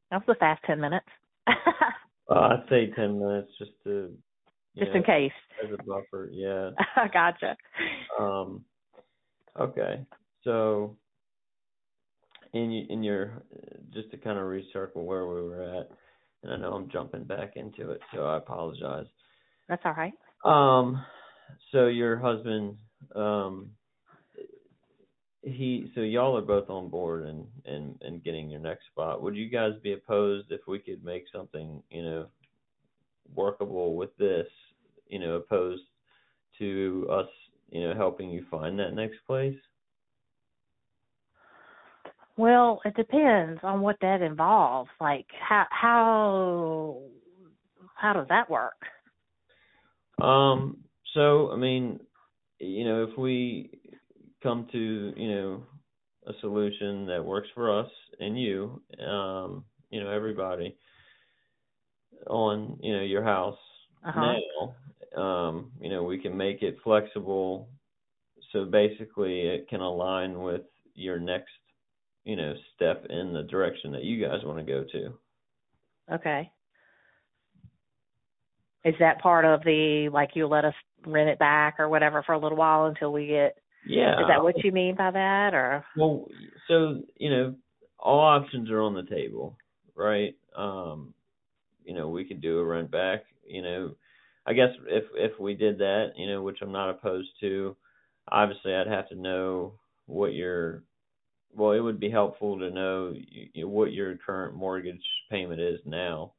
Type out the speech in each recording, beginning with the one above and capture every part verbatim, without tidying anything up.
That was a fast ten minutes. Uh, I'd say ten minutes just to, you Just know, in case. as a buffer. Yeah. Gotcha. Um. Okay. So, in y- in your just to kind of recircle where we were at, and I know I'm jumping back into it, so I apologize. That's all right. Um. So your husband, um, he, so y'all are both on board and and and getting your next spot. Would you guys be opposed if we could make something, you know, workable with this, you know, opposed to us, you know, helping you find that next place? Well, it depends on what that involves. Like how how how does that work? Um, so I mean, you know, if we come to, you know, a solution that works for us and you, um, you know, everybody on, you know, your house Uh-huh. now, um, you know, we can make it flexible so basically it can align with your next, you know, step in the direction that you guys want to go to. Okay. Is that part of the, like, you let us rent it back or whatever for a little while until we get, Yeah. is that what you mean by that, or? Well, so, you know, all options are on the table, right? Um, you know, we could do a rent back, you know, I guess if, if we did that, you know, which I'm not opposed to, obviously I'd have to know what your, well, it would be helpful to know you, what your current mortgage payment is now.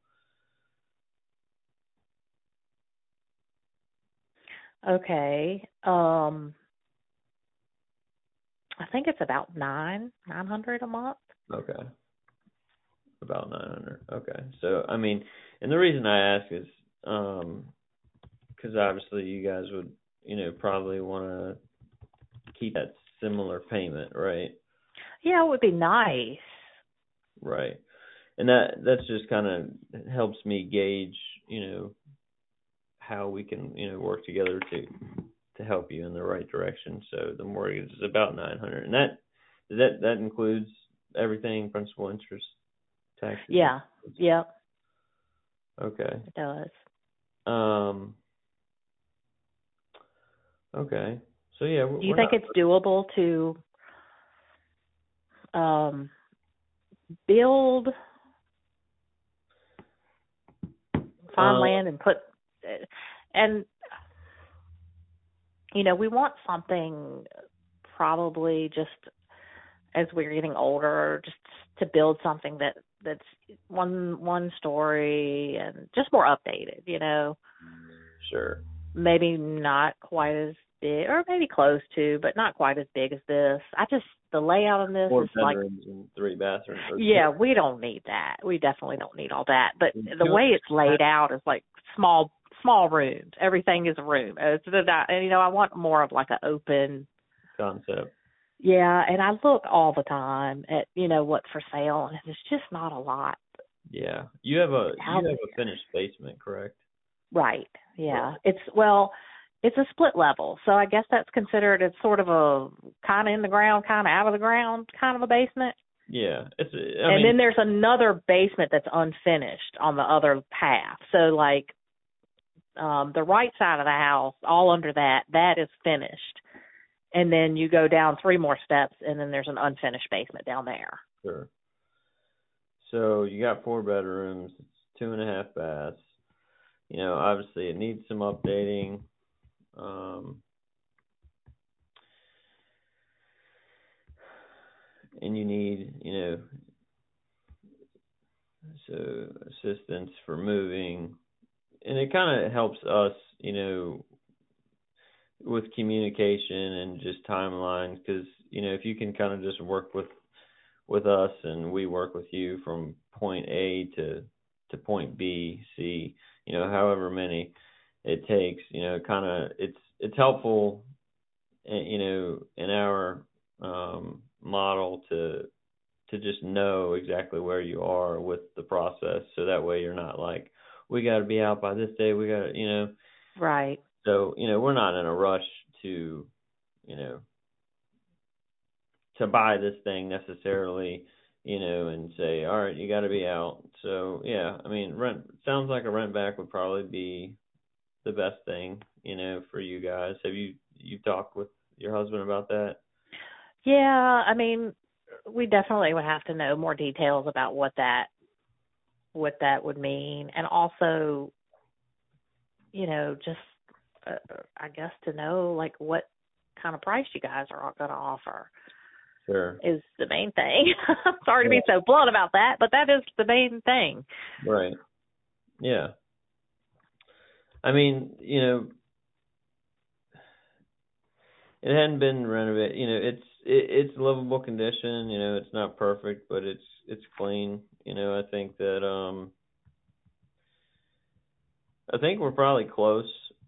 Okay. Um, I think it's about nine, nine hundred a month. Okay. About nine hundred. Okay. So, I mean, and the reason I ask is um because obviously you guys would, you know, probably want to keep that similar payment, right? Yeah, it would be nice. Right. And that that's just kind of helps me gauge, you know, how we can, you know, work together to to help you in the right direction. So the mortgage is about nine hundred. And that that that includes everything, principal, interest, taxes. Yeah. Yep. Okay. It does. Um Okay. So yeah, we're, Do you we're think not. it's doable to um, build, find Um. land, and put, and you know, we want something probably just as we're getting older, just to build something that that's one one story and just more updated. You know, Sure. maybe not quite as big, or maybe close to, but not quite as big as this. I just the layout on this Four is like, bedrooms and three bathrooms. Or yeah, we don't need that. We definitely don't need all that. But the two. way it's laid out is like small small rooms. Everything is a room. It's not, and you know, I want more of like an open. Concept. Yeah, and I look all the time at, you know, what's for sale, and there's just not a lot Yeah. You have a out you have a there. finished basement, correct? Right. Yeah. Right. It's, well, it's a split level, so I guess that's considered, it's sort of a kind of in the ground, kind of out of the ground kind of a basement. Yeah. It's. I And mean. then there's another basement that's unfinished on the other half. So like um the right side of the house, all under that, that is finished. And then you go down three more steps, and then there's an unfinished basement down there. Sure. So you got four bedrooms. It's two and a half baths. You know, obviously it needs some updating. Um. And you need, you know, so assistance for moving, and it kind of helps us, you know, with communication and just timelines, because you know if you can kind of just work with with us and we work with you from point A to to point B, C, you know, however many it takes, you know, kind of it's it's helpful, you know, in our um, model to to just know exactly where you are with the process, so that way you're not like, we got to be out by this day, we got to, you know. Right. So, you know, we're not in a rush to, you know, to buy this thing necessarily. you know, and say, all right, you got to be out. So yeah, I mean, rent sounds like a rent back would probably be the best thing, you know, for you guys. Have you you talked with your husband about that? Yeah, I mean, we definitely would have to know more details about what that what that would mean, and also, you know, just uh, I guess to know like what kind of price you guys are going to offer. Sure. Is the main thing. Sorry to Yeah. be so blunt about that, but that is the main thing. Right. Yeah. I mean, you know, it hadn't been renovated. You know, it's it, it's livable condition. You know, it's not perfect, but it's it's clean. You know, I think that um, I think we're probably close.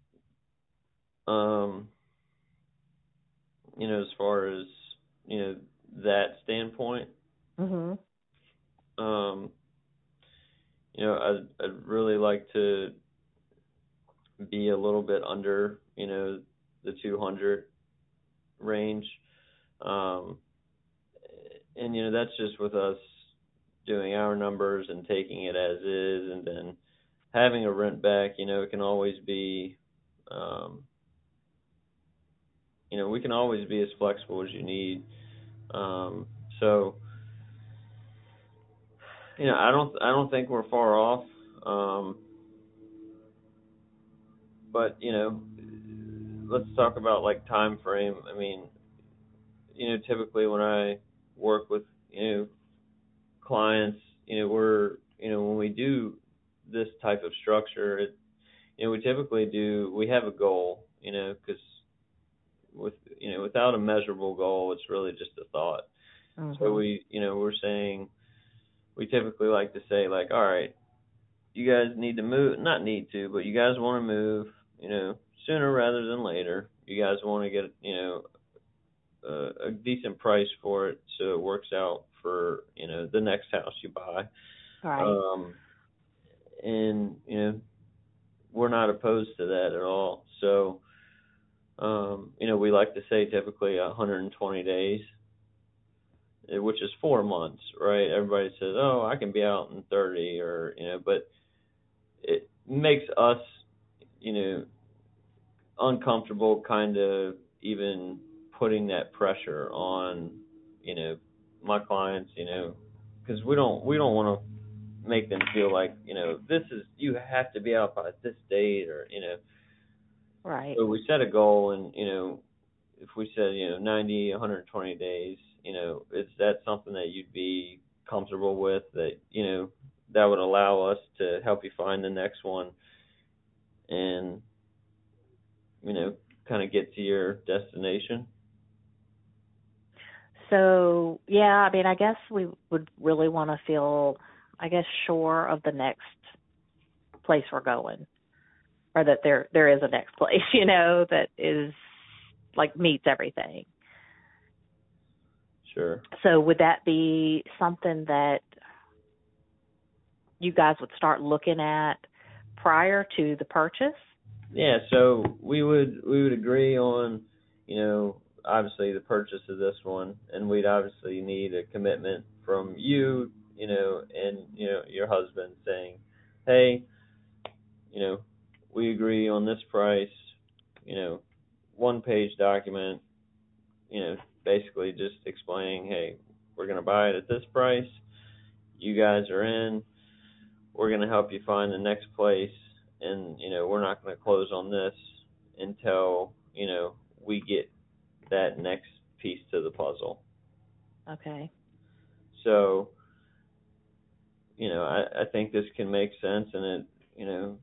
Um, you know, as far as you know that standpoint. Mhm. Um, you know, I'd I'd really like to be a little bit under, you know, the two hundred range. Um, and, you know, that's just with us doing our numbers and taking it as is, and then having a rent back, you know, it can always be, um, you know, we can always be as flexible as you need. Um, so, you know, I don't, I don't think we're far off. Um, but, you know, let's talk about like time frame. I mean, you know, typically when I work with, you know, clients, you know, we're, you know, when we do this type of structure, it, you know, we typically do, we have a goal, you know, because with, you know, without a measurable goal, it's really just a thought. Mhm. So we, you know, we're saying, we typically like to say like, all right, you guys need to move, not need to, but you guys want to move, you know, sooner rather than later. You guys want to get, you know, a, a decent price for it so it works out for, you know, the next house you buy. Right. Um, and, you know, we're not opposed to that at all. So, um, you know, we like to say typically one hundred twenty days, eh, which is four months, right? Everybody says, oh, I can be out in thirty or, you know, but it makes us, you know, uncomfortable kind of even putting that pressure on, you know, my clients, you know, because we don't, we don't want to make them feel like, you know, this is, you have to be out by this date or, you know, Right. so we set a goal and, you know, if we said, you know, ninety, one hundred twenty days, you know, is that something that you'd be comfortable with, that, you know, that would allow us to help you find the next one and, you know, kind of get to your destination? So, yeah, I mean, I guess we would really want to feel, I guess, sure of the next place we're going, or that there there is a next place, you know, that is like meets everything. Sure. So, would that be something that you guys would start looking at prior to the purchase? Yeah, so we would we would agree on, you know, obviously the purchase of this one, and we'd obviously need a commitment from you, you know, and you know your husband saying, hey, you know, we agree on this price, you know, one page document, you know, basically just explaining, hey, we're gonna buy it at this price, you guys are in, we're gonna help you find the next place, and you know we're not going to close on this until you know we get that next piece to the puzzle. Okay. So you know I, I think this can make sense, and it you know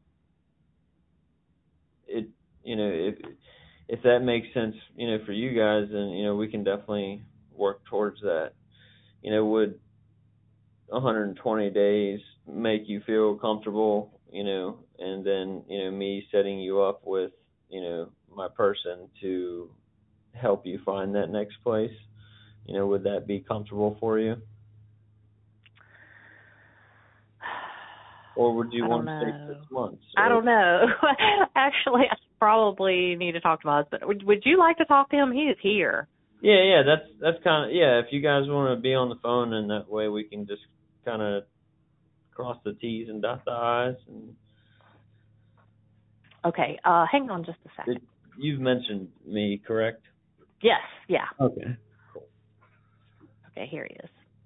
it you know if if that makes sense you know for you guys, then you know we can definitely work towards that. You know, would one hundred twenty days make you feel comfortable? You know, and then you know me setting you up with you know my person to help you find that next place, you know, would that be comfortable for you? Or would you I don't want to say six know. months? I Or don't know. Actually, I probably need to talk to my husband. Would, would you like to talk to him? He is here. Yeah, yeah, that's that's kind of yeah. If you guys want to be on the phone, and that way we can just kind of cross the T's and dot the I's. And Okay, uh, hang on just a second. did, you've mentioned me, correct? Yes, yeah. Okay. Okay, here he is.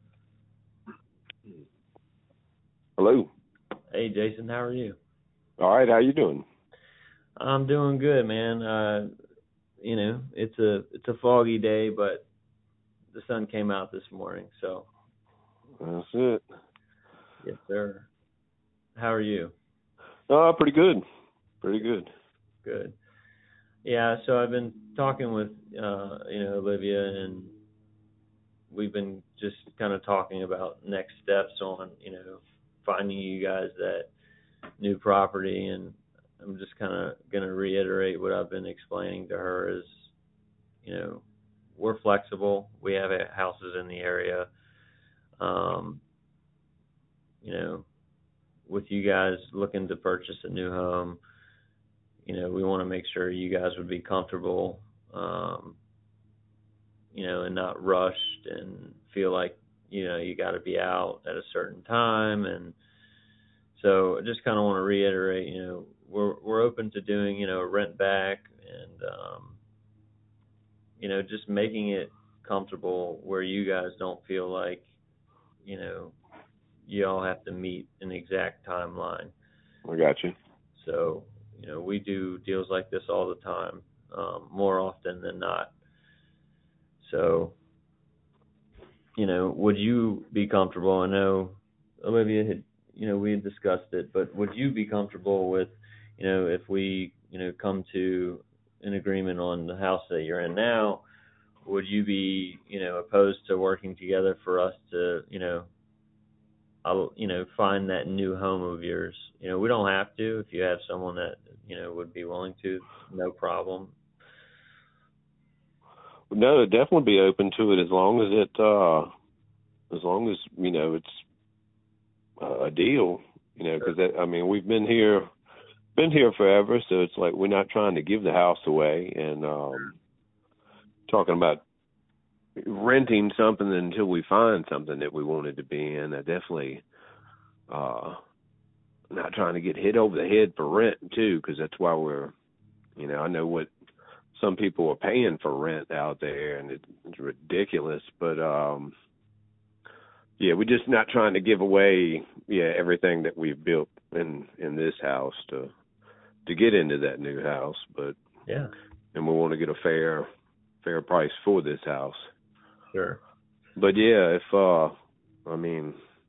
Hello. Hey, Jason, how are you? All right, how you doing? I'm doing good, man. Uh, you know, it's a it's a foggy day, but the sun came out this morning, so. That's it. Yes, sir. How are you? Uh, pretty good. Pretty good. Good. Yeah, so I've been talking with uh, you know, Olivia, and we've been just kind of talking about next steps on, you know, finding you guys that new property, and I'm just kind of going to reiterate what I've been explaining to her is, you know, we're flexible. We have houses in the area. Um, you know, with you guys looking to purchase a new home, you know, we want to make sure you guys would be comfortable, um, you know, and not rushed and feel like, you know, you got to be out at a certain time. And so I just kind of want to reiterate, you know, we're we're open to doing, you know, a rent back and, um, you know, just making it comfortable where you guys don't feel like, you know, you all have to meet an exact timeline. I got you. So, you know, we do deals like this all the time, um, more often than not. So, you know, would you be comfortable? I know Olivia had, you know, we had discussed it, but would you be comfortable with, you know, if we, you know, come to an agreement on the house that you're in now, would you be, you know, opposed to working together for us to, you know, I'll, you know, find that new home of yours? You know, we don't have to. If you have someone that, you know, would be willing to, no problem. No, I'd definitely be open to it as long as it, uh, as long as, you know, it's uh, a deal, you know, because, I mean, we've been here, been here forever, so it's like we're not trying to give the house away and um, talking about renting something until we find something that we wanted to be in. I definitely uh, not trying to get hit over the head for rent, too, because that's why we're, you know, I know what some people are paying for rent out there, and it, it's ridiculous. But, um, yeah, we're just not trying to give away, yeah, everything that we've built in, in this house to to get into that new house. But yeah, and we want to get a fair fair price for this house. Sure. But yeah, if uh, I mean,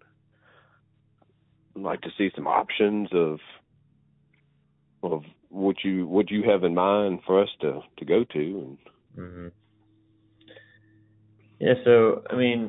I'd like to see some options of of what you what you have in mind for us to, to go to. And mm-hmm. Yeah, so I mean,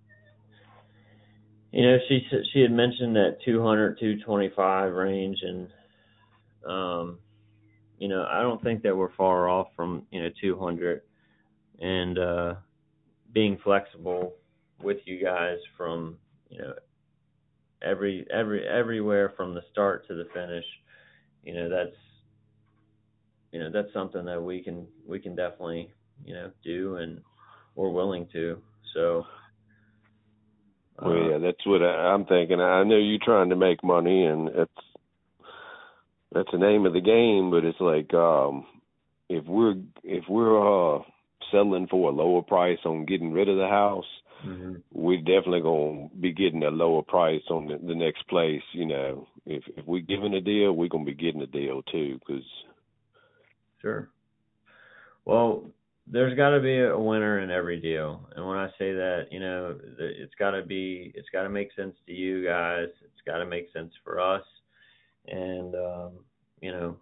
you know, she she had mentioned that two hundred, two twenty-five range, and um, you know, I don't think that we're far off from, you know, two hundred, and uh, being flexible with you guys from, you know, every every everywhere from the start to the finish. You know, that's you know that's something that we can we can definitely, you know, do, and we're willing to. So. Uh, well, yeah, that's what I, I'm thinking. I know you're trying to make money, and it's that's the name of the game. But it's like um, if we're if we're uh, settling for a lower price on getting rid of the house, mm-hmm. we're definitely gonna be getting a lower price on the, the next place. You know, if if we're giving a deal, we're gonna be getting a deal too. Cause sure. Well, there's got to be a winner in every deal, and when I say that, you know, it's got to be, it's got to make sense to you guys. It's got to make sense for us, and um, you know,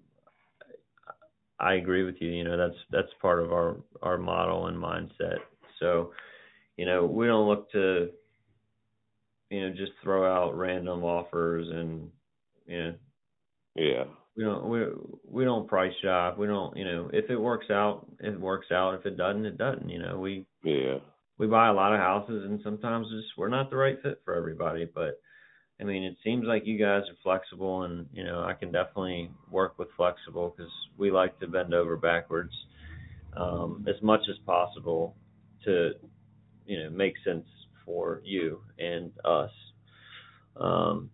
I agree with you. You know, that's that's part of our our model and mindset. So, you know, we don't look to, you know, just throw out random offers, and you know, yeah. We don't we we don't price shop. We don't, you know, if it works out, it works out. If it doesn't, it doesn't. You know, we yeah we buy a lot of houses, and sometimes just we're not the right fit for everybody. But I mean, it seems like you guys are flexible, and you know, I can definitely work with flexible because we like to bend over backwards um, as much as possible to, you know, make sense for you and us. Um,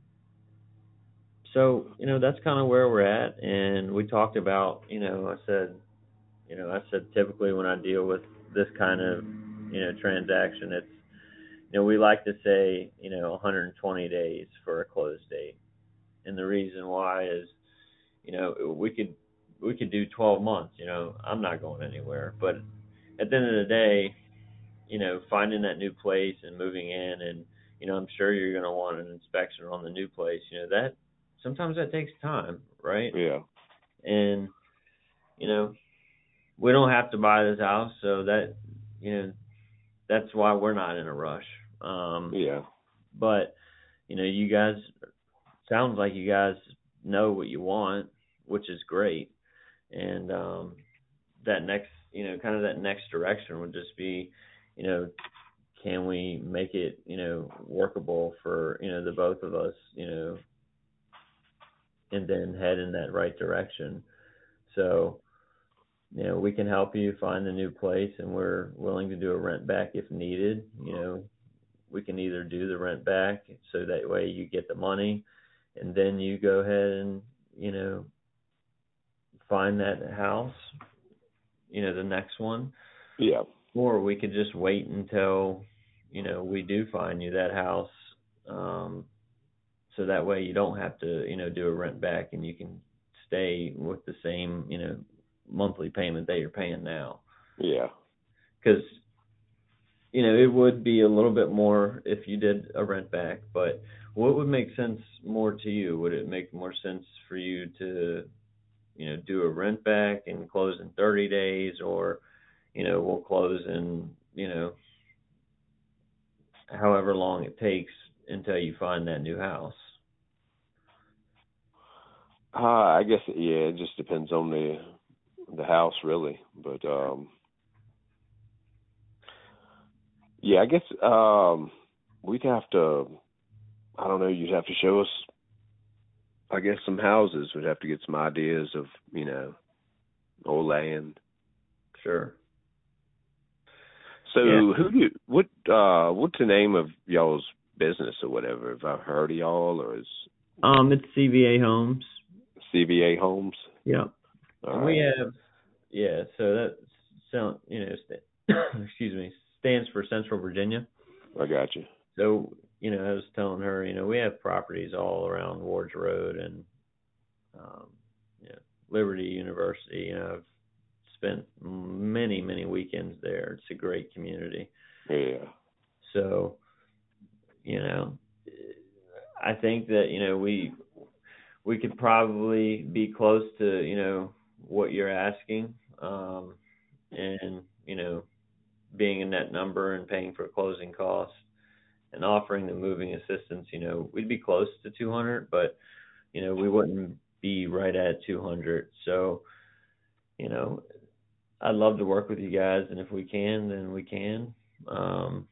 so, you know, that's kind of where we're at. And we talked about, you know, I said, you know, I said typically when I deal with this kind of, you know, transaction, it's, you know, we like to say, you know, one hundred twenty days for a close date. And the reason why is, you know, we could we could do twelve months, you know, I'm not going anywhere. But at the end of the day, you know, finding that new place and moving in, and, you know, I'm sure you're going to want an inspection on the new place, you know, that sometimes that takes time, right? Yeah. And, you know, we don't have to buy this house, so that, you know, that's why we're not in a rush. Um, Yeah. but, you know, you guys, sounds like you guys know what you want, which is great. And um, that next, you know, kind of that next direction would just be, you know, can we make it, you know, workable for, you know, the both of us, you know, and then head in that right direction. So, you know, we can help you find a new place, and we're willing to do a rent back if needed. You know, we can either do the rent back so that way you get the money, and then you go ahead and, you know, find that house, you know, the next one. Yeah. Or we could just wait until, you know, we do find you that house. Um, so that way you don't have to, you know, do a rent back, and you can stay with the same, you know, monthly payment that you're paying now. Yeah. Because, you know, it would be a little bit more if you did a rent back, but what would make sense more to you? Would it make more sense for you to, you know, do a rent back and close in thirty days, or, you know, we'll close in, you know, however long it takes until you find that new house? Uh, I guess, yeah, it just depends on the the house, really. But, um, yeah, I guess um, we'd have to, I don't know, you'd have to show us, I guess, some houses. We'd have to get some ideas of, you know, old land. Sure. So Yeah. who do you, what, uh, what's the name of y'all's business or whatever? Have I heard of y'all, or is Um, it's C V A Homes. C V A Homes? Yeah. All And right. we have, yeah, so that, so, you know, st- excuse me, stands for Central Virginia. I got you. So, you know, I was telling her, you know, we have properties all around Wards Road and, um, you know, Liberty University. You know, I've spent many, many weekends there. It's a great community. Yeah. So, you know, I think that, you know, we we could probably be close to, you know, what you're asking, um, and, you know, being a net number and paying for closing costs and offering the moving assistance. You know, we'd be close to two hundred, but, you know, we wouldn't be right at two hundred. So, you know, I'd love to work with you guys, and if we can, then we can. Um,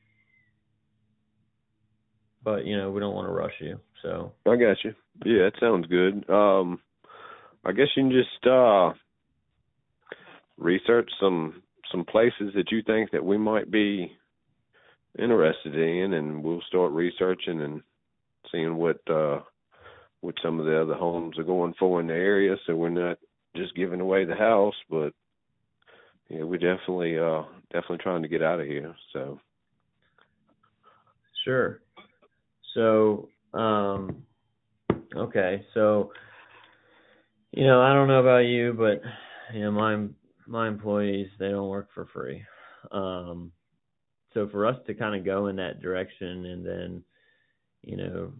but, you know, we don't want to rush you. So I got you. Yeah, that sounds good. Um, I guess you can just uh, research some some places that you think that we might be interested in, and we'll start researching and seeing what uh, what some of the other homes are going for in the area. So we're not just giving away the house, but yeah, we're definitely uh, definitely trying to get out of here. So sure. So, um, okay. So, you know, I don't know about you, but, you know, my my employees, they don't work for free. Um, so for us to kind of go in that direction and then, you know,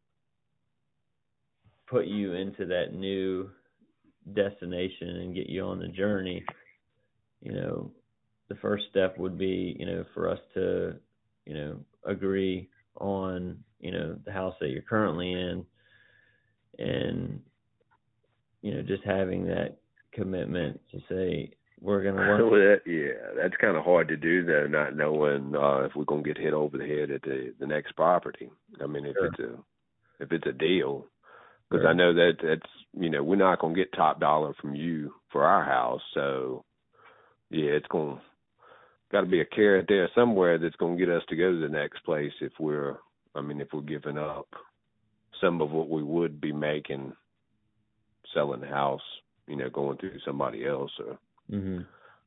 put you into that new destination and get you on the journey, you know, the first step would be, you know, for us to, you know, agree on, you know, the house that you're currently in, and, you know, just having that commitment to say, we're going to work. well, that, yeah, that's kind of hard to do, though, not knowing uh, if we're going to get hit over the head at the, the next property. I mean, if Sure. it's a if it's a deal, because Sure. I know that that's, you know, we're not going to get top dollar from you for our house, so yeah, it's going got to be a carrot there somewhere that's going to get us to go to the next place if we're, I mean, if we're giving up some of what we would be making selling the house, you know, going through somebody else. Or. Mm-hmm.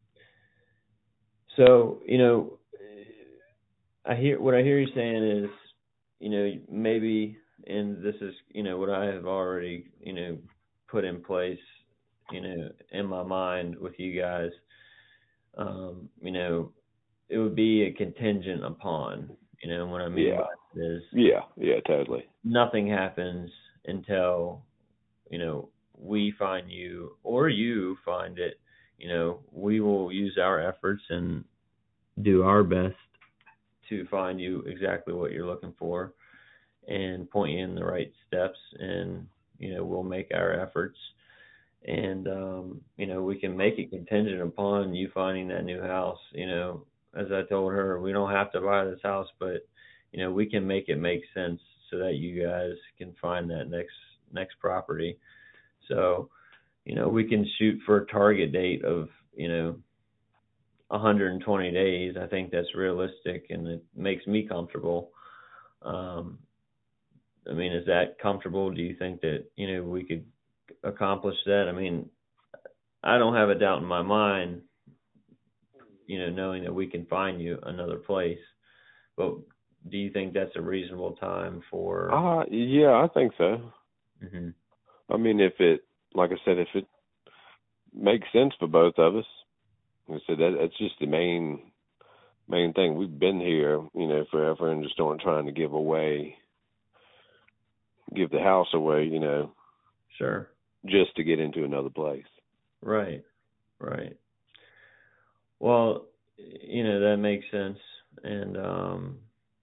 So, you know, I hear what I hear you saying is, you know, maybe, and this is, you know, what I have already, you know, put in place, you know, in my mind with you guys. Um, you know, it would be a contingent upon, you know, what I mean yeah. by it is, yeah, yeah, totally. Nothing happens until, you know, we find you or you find it. You know, we will use our efforts and do our best to find you exactly what you're looking for and point you in the right steps, and, you know, we'll make our efforts. And, um, you know, we can make it contingent upon you finding that new house. You know, as I told her, we don't have to buy this house, but, you know, we can make it make sense so that you guys can find that next, next property. So, you know, we can shoot for a target date of, you know, one hundred twenty days. I think that's realistic, and it makes me comfortable. Um, I mean, is that comfortable? Do you think that, you know, we could accomplish that? I mean, I don't have a doubt in my mind, you know, knowing that we can find you another place. But do you think that's a reasonable time for? Uh, yeah, I think so. Mm-hmm. I mean, if it, like I said, if it makes sense for both of us, like I said, that, that's just the main main thing. We've been here, you know, forever, and just aren't trying to give away, give the house away, you know. Sure. Just to get into another place. Right. Right. Well, you know, that makes sense. And, um,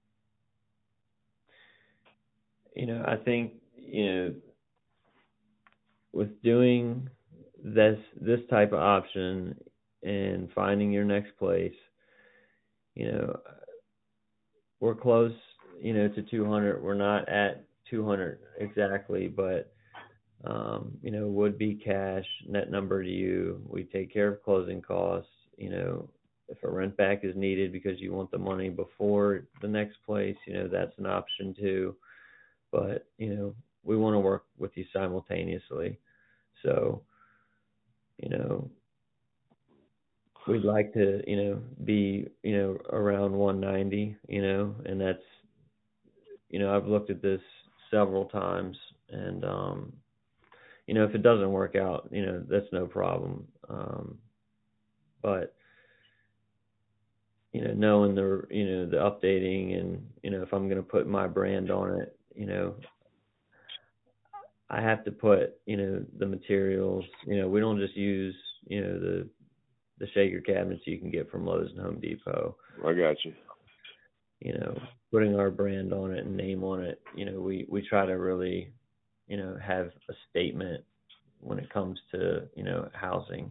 you know, I think, you know, with doing this, this type of option and finding your next place, you know, we're close, you know, to two hundred. We're not at two hundred exactly, but, um, you know, would be cash, net number to you. We take care of closing costs. You know, if a rent back is needed because you want the money before the next place, you know, that's an option too. But, you know, we want to work with you simultaneously. So, you know, we'd like to, you know, be, you know, around one ninety, you know, and that's, you know, I've looked at this several times, and, um, you know, if it doesn't work out, you know, that's no problem. Um, but, you know, knowing the, you know, the updating and, you know, if I'm going to put my brand on it, you know, I have to put, you know, the materials, you know, we don't just use, you know, the, the shaker cabinets you can get from Lowe's and Home Depot. I got you. You know, putting our brand on it and name on it, you know, we, we try to really, you know, have a statement when it comes to, you know, housing.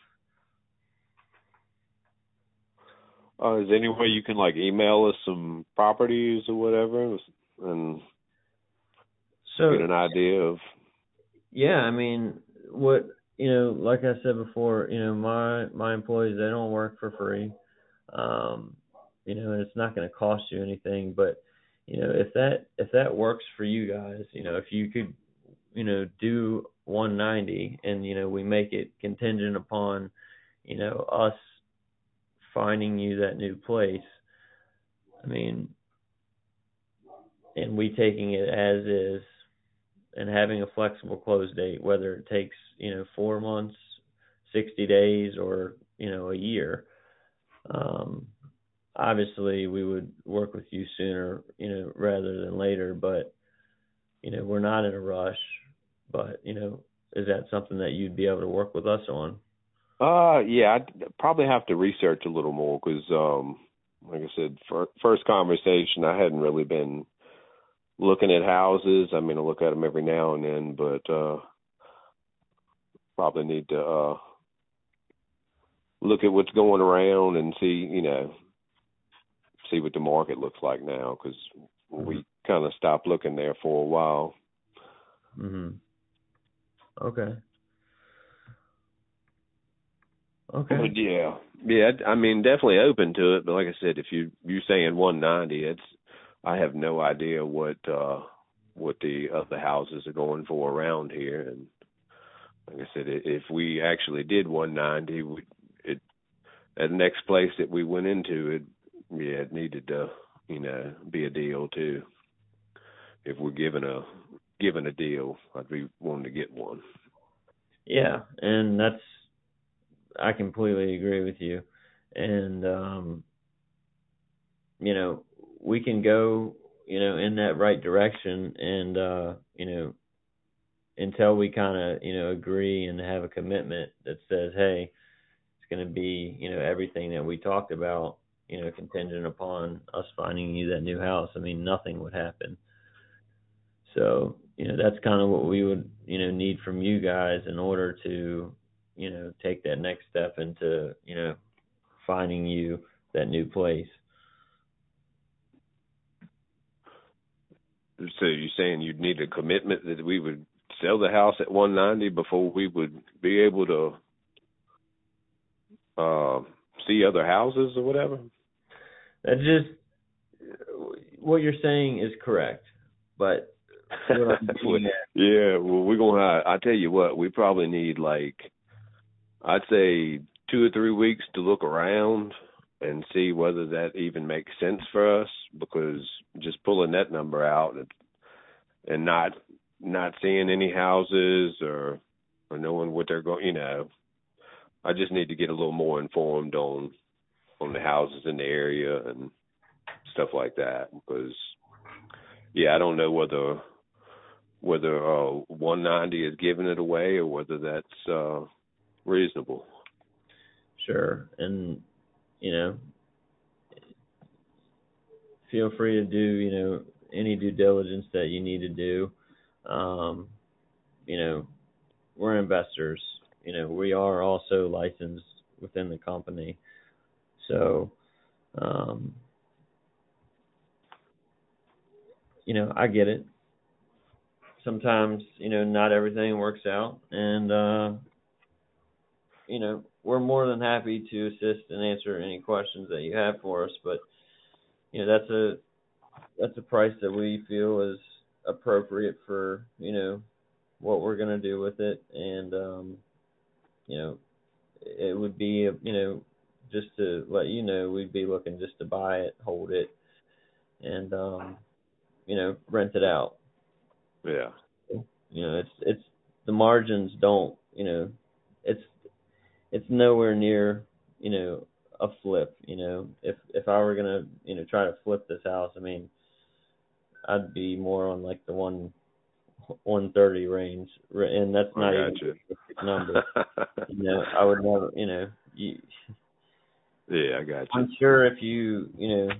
Uh, is there any way you can, like, email us some properties or whatever and so, get an idea of? Yeah, I mean, what, you know, like I said before, you know, my, my employees, they don't work for free. Um, you know, and it's not going to cost you anything, but, you know, if that, if that works for you guys, you know, if you could, you know, do one ninety and, you know, we make it contingent upon, you know, us finding you that new place. I mean, and we taking it as is and having a flexible close date, whether it takes, you know, four months, sixty days, or, you know, a year. Um, obviously we would work with you sooner, you know, rather than later, but, you know, we're not in a rush. But, you know, is that something that you'd be able to work with us on? Uh, yeah, I'd probably have to research a little more because, um, like I said, for, first conversation, I hadn't really been looking at houses. I mean, I look at them every now and then, but uh, probably need to uh, look at what's going around and see, you know, see what the market looks like now because mm-hmm. we kind of stopped looking there for a while. Mm-hmm. Okay. Okay. But yeah, yeah. I mean, definitely open to it. But like I said, if you you saying one ninety, it's I have no idea what uh, what the other houses are going for around here. And like I said, i- if we actually did one ninety, we, it at the next place that we went into, it yeah, it needed to you know be a deal too. If we're given a given a deal, I'd be wanting to get one. Yeah, and that's I completely agree with you. And um you know, we can go, you know, in that right direction and uh, you know, until we kind of, you know, agree and have a commitment that says, hey, it's going to be, you know, everything that we talked about, you know, contingent upon us finding you that new house. I mean, nothing would happen. So, you know, that's kind of what we would, you know, need from you guys in order to, you know, take that next step into, you know, finding you that new place. So you're saying you'd need a commitment that we would sell the house at one ninety before we would be able to uh, see other houses or whatever? That just what you're saying is correct, but what I'm getting at, Yeah, well, we're gonna. I tell you what, we probably need like I'd say two or three weeks to look around and see whether that even makes sense for us. Because just pulling that number out and, and not not seeing any houses or or knowing what they're going, you know, I just need to get a little more informed on on the houses in the area and stuff like that. Because yeah, I don't know whether whether uh, one ninety is giving it away or whether that's uh, reasonable. sure, and you know, feel free to do, you know, any due diligence that you need to do. Um, you know, we're investors. You know, we are also licensed within the company. So, um, you know, I get it. Sometimes, you know, not everything works out. And, uh, you know, we're more than happy to assist and answer any questions that you have for us. But, you know, that's a, that's a price that we feel is appropriate for, you know, what we're going to do with it. And, um, you know, it would be, you know, just to let you know, we'd be looking just to buy it, hold it, and, um, you know, rent it out. Yeah. You know, it's, it's, the margins don't, you know, it's, it's nowhere near, you know, a flip. You know, if, if I were going to, you know, try to flip this house, I mean, I'd be more on like the one, one thirty range, and that's not even a realistic number. You know, I would never, you know, you, yeah, I got you. I'm sure if you, you know,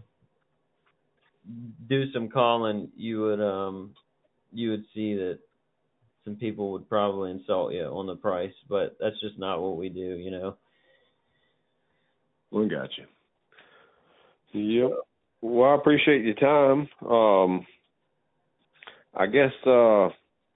do some calling, you would, um, you would see that some people would probably insult you on the price, but that's just not what we do, you know. We got you. Yep. Well, I appreciate your time. Um, I guess uh,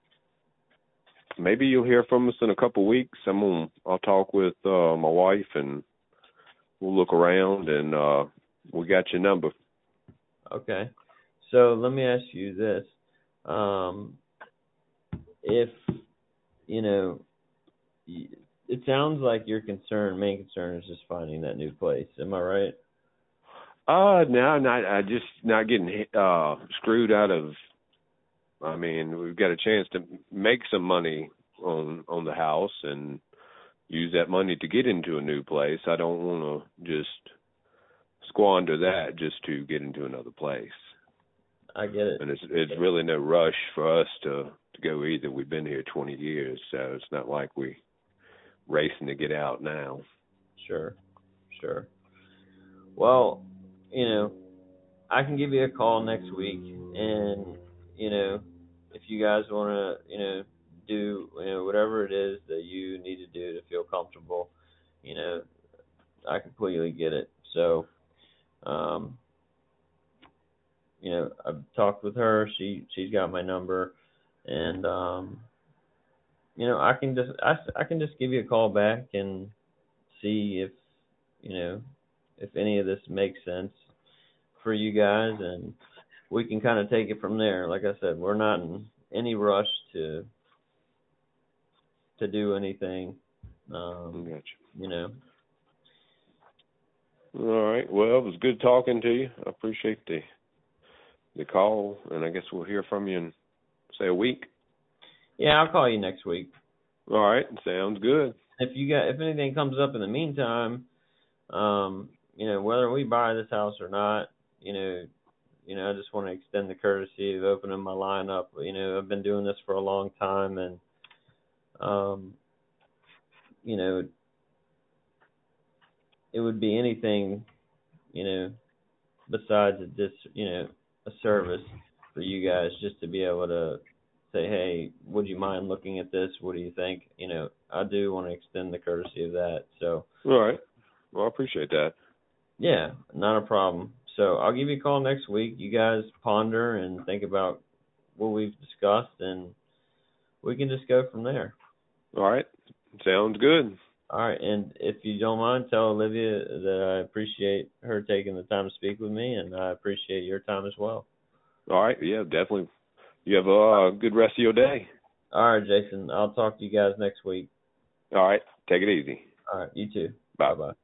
maybe you'll hear from us in a couple weeks. I'm gonna, I'll talk with uh, my wife and we'll look around and uh, we got your number. Okay. So let me ask you this. Um, if, you know, it sounds like your concern, main concern is just finding that new place. Am I right? Uh, no, not, I just not getting uh, screwed out of, I mean, we've got a chance to make some money on on the house and use that money to get into a new place. I don't want to just squander that just to get into another place. I get it. And it's it's really no rush for us to, to go either. We've been here twenty years, so it's not like we racing to get out now. Sure, sure. Well, you know, I can give you a call next week, and you know, if you guys want to, you know, do you know whatever it is that you need to do to feel comfortable, you know, I completely get it. So, um, you know, I've talked with her. She she's got my number, and um, you know, I can just I, I can just give you a call back and see if, you know, if any of this makes sense for you guys, and we can kind of take it from there. Like I said, we're not in any rush to to do anything. Um, Gotcha. You know. All right. Well, it was good talking to you. I appreciate the the call, and I guess we'll hear from you in, say, a week. Yeah, I'll call you next week. All right. Sounds good. If you got if anything comes up in the meantime, um, you know, whether we buy this house or not, you know, you know, I just want to extend the courtesy of opening my line up. You know, I've been doing this for a long time, and um, you know, it would be anything, you know, besides a dis, you know, a service for you guys, just to be able to say, hey, would you mind looking at this? What do you think? You know, I do want to extend the courtesy of that. So. All right. Well, I appreciate that. Yeah, not a problem. So I'll give you a call next week. You guys ponder and think about what we've discussed, and we can just go from there. All right. Sounds good. All right, and if you don't mind, tell Olivia that I appreciate her taking the time to speak with me, and I appreciate your time as well. All right. Yeah, definitely. You have a good rest of your day. All right, Jason. I'll talk to you guys next week. All right. Take it easy. All right, you too. Bye. Bye-bye.